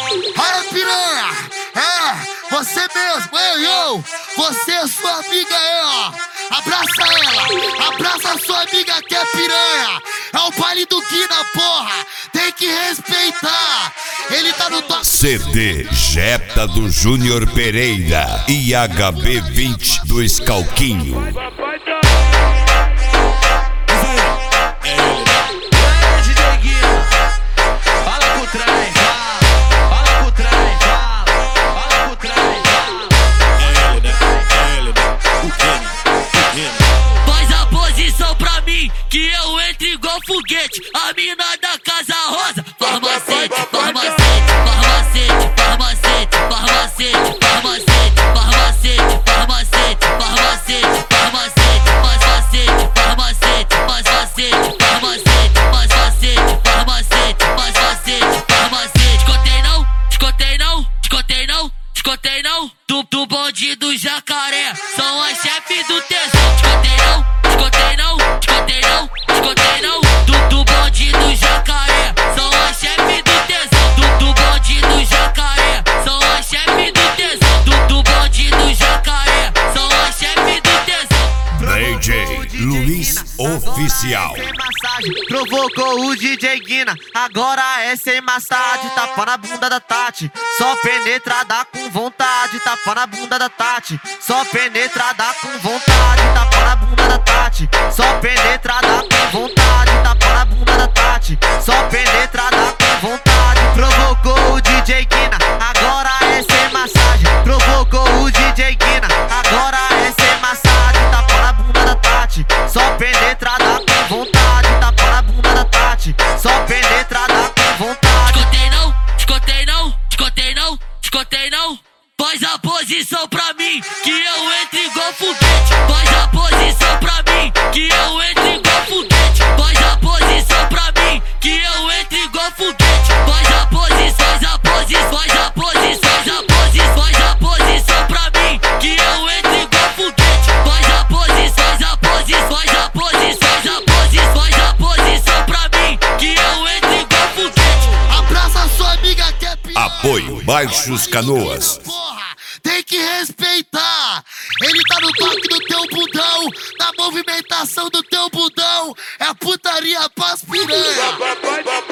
Aí, piranha, você mesmo, eu, você é sua amiga aí, ó. Abraça ela, abraça sua amiga que é piranha. É o baile do Guina, porra, tem que respeitar. Ele tá no toque. CD Jetta do Júnior Pereira e HB20 do Scalquinho. Que eu entre igual foguete, a mina da Casa Rosa. Farmacete, farmacete, farmacete, farmacete, farmacete, farmacete, farmacete, farmacete, farmacete, farmacete, mais facete, farmacete, mais facete, farmacete, mais facete, farmacete, mais facete, farmacete. Escotei não, escotei não, escotei não, escotei não. Do bonde do Jacaré, são as chefes do tesão. Escotei não, escotei não, escotei não, escotei não. Do bonde do Jacaré, são as chefes do tesão. Do bonde do Jacaré, são as chefes do tesão. Do bonde do Jacaré, são as chefes do tesão. DJ Luiz Oficial. Provocou o DJ Guina, agora é sem massagem. Tapa na bunda da Tati, só penetrada com vontade. Tapa na bunda da Tati, só penetrada com vontade. Tapa na bunda da Tati, só penetrada com vontade. Tapa na bunda da Tati, só penetrada com vontade. Provocou o DJ Guina, agora é sem massagem. Provocou o DJ Guina, agora é sem massagem. Tapa na bunda da Tati, só penetrada com vontade. Tapa na bunda da Tati, só penetrada com vontade. Escotei não, escotei não, escotei não, escotei não. Faz a posição pra mim, que eu entre igual foguete. Faz a posição pra mim, que eu entre igual foguete. Faz a posição pra mim, que eu entre igual foguete. Faz a posição, faz a posição, faz a posição, faz a posição, faz a posição pra mim, que eu entre igual foguete. Faz a posição, faz a posição, faz a posição, faz a posição, faz a posição pra mim, que eu entre igual foguete. Abraça sua amiga que é piranha. Apoio Baixos Canoas. Tem que respeitar. Ele tá no toque do teu bundão, na movimentação do teu bundão. É putaria pras piranha.